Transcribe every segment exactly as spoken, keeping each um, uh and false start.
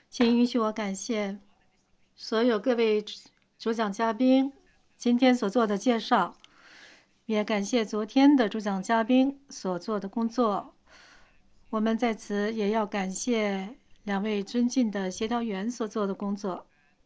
请允许我感谢所有各位主讲嘉宾今天所做的介绍，也感谢昨天的主讲嘉宾所做的工作。我们在此也要感谢两位尊敬的协调员所做的工作。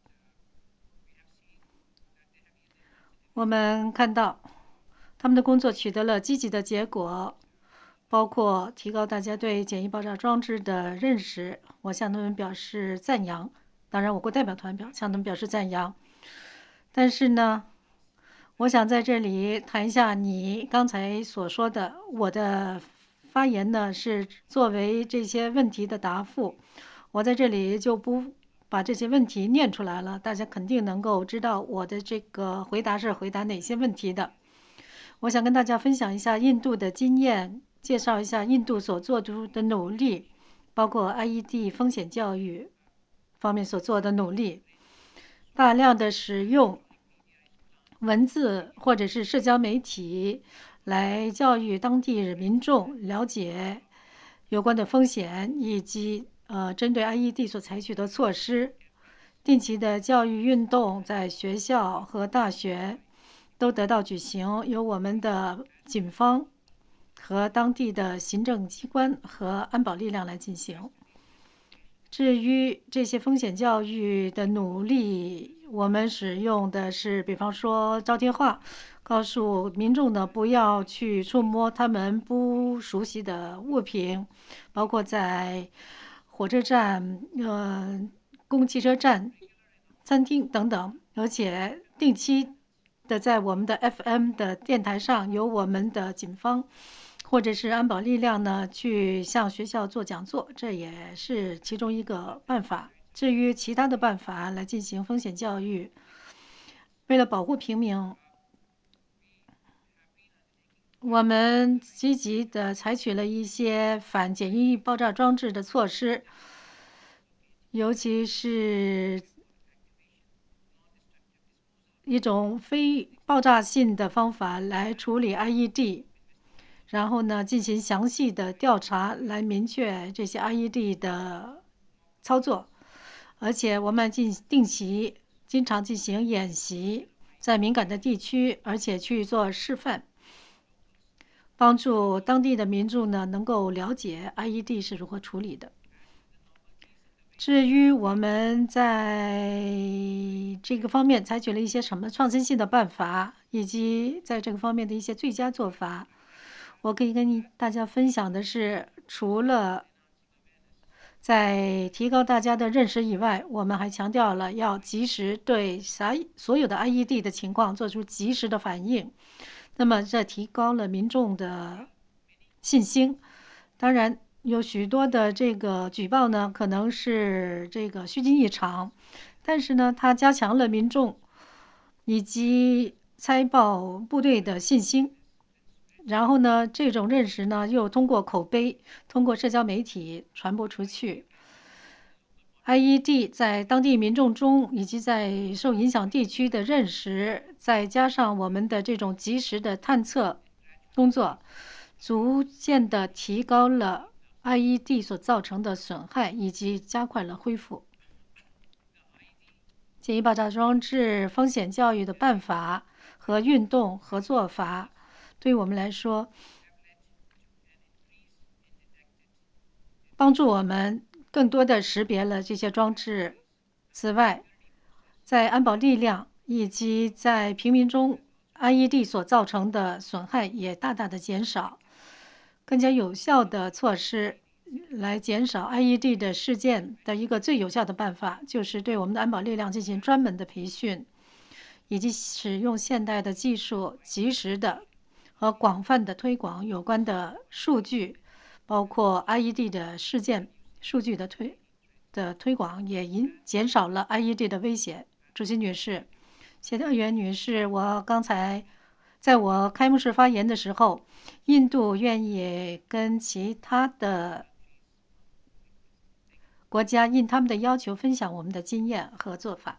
我们看到他们的工作取得了积极的结果，包括提高大家对简易爆炸装置的认识，我向他们表示赞扬。当然，我国代表团表向他们表示赞扬。但是呢，我想在这里谈一下你刚才所说的。我的发言呢是作为这些问题的答复，我在这里就不把这些问题念出来了，大家肯定能够知道我的这个回答是回答哪些问题的。我想跟大家分享一下印度的经验，介绍一下印度所做出的努力，包括 I E D 风险教育方面所做的努力，大量的使用文字或者是社交媒体来教育当地民众了解有关的风险，以及呃针对 I E D 所采取的措施。定期的教育运动在学校和大学都得到举行，由我们的警方和当地的行政机关和安保力量来进行。至于这些风险教育的努力，我们使用的是，比方说招贴画，告诉民众呢不要去触摸他们不熟悉的物品，包括在火车站、呃公共汽车站、餐厅等等，而且定期的在我们的 F M 的电台上，由我们的警方或者是安保力量呢去向学校做讲座，这也是其中一个办法。至于其他的办法来进行风险教育，为了保护平民，我们积极的采取了一些反简易爆炸装置的措施，尤其是一种非爆炸性的方法来处理 I E D， 然后呢进行详细的调查来明确这些 I E D 的操作。而且我们进定期经常进行演习，在敏感的地区，而且去做示范，帮助当地的民众呢能够了解 I E D 是如何处理的。至于我们在这个方面采取了一些什么创新性的办法，以及在这个方面的一些最佳做法，我可以跟大家分享的是，除了在提高大家的认识以外，我们还强调了要及时对啥所有的 I E D 的情况做出及时的反应。那么这提高了民众的信心。当然，有许多的这个举报呢，可能是这个虚惊一场，但是呢，它加强了民众以及猜报部队的信心。然后呢，这种认识呢，又通过口碑、通过社交媒体传播出去。I E D 在当地民众中以及在受影响地区的认识，再加上我们的这种及时的探测工作，逐渐的提高了 I E D 所造成的损害，以及加快了恢复。简易爆炸装置风险教育的办法和运动和做法，对于我们来说，帮助我们更多的识别了这些装置。此外，在安保力量以及在平民中 I E D 所造成的损害也大大的减少。更加有效的措施来减少 I E D 的事件的一个最有效的办法，就是对我们的安保力量进行专门的培训，以及使用现代的技术，及时的和广泛的推广有关的数据，包括 I E D 的事件数据的推的推广，也引减少了 I E D 的威胁。主席女士、协调员女士，我刚才在我开幕式发言的时候，印度愿意跟其他的国家应他们的要求分享我们的经验和做法。